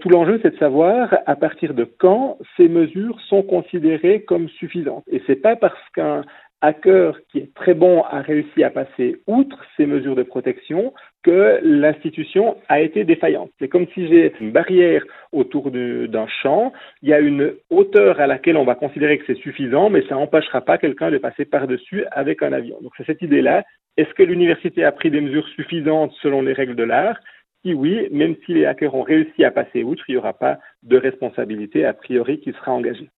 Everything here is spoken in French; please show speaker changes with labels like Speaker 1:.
Speaker 1: tout l'enjeu, c'est de savoir à partir de quand ces mesures sont considérées comme suffisantes. Et c'est pas parce qu'un hacker qui est très bon a réussi à passer outre ces mesures de protection que l'institution a été défaillante. C'est comme si j'ai une barrière autour d'un champ, il y a une hauteur à laquelle on va considérer que c'est suffisant, mais ça n'empêchera pas quelqu'un de passer par-dessus avec un avion. Donc c'est cette idée-là. Est-ce que l'université a pris des mesures suffisantes selon les règles de l'art? Si oui, même si les hackers ont réussi à passer outre, il n'y aura pas de responsabilité a priori qui sera engagée.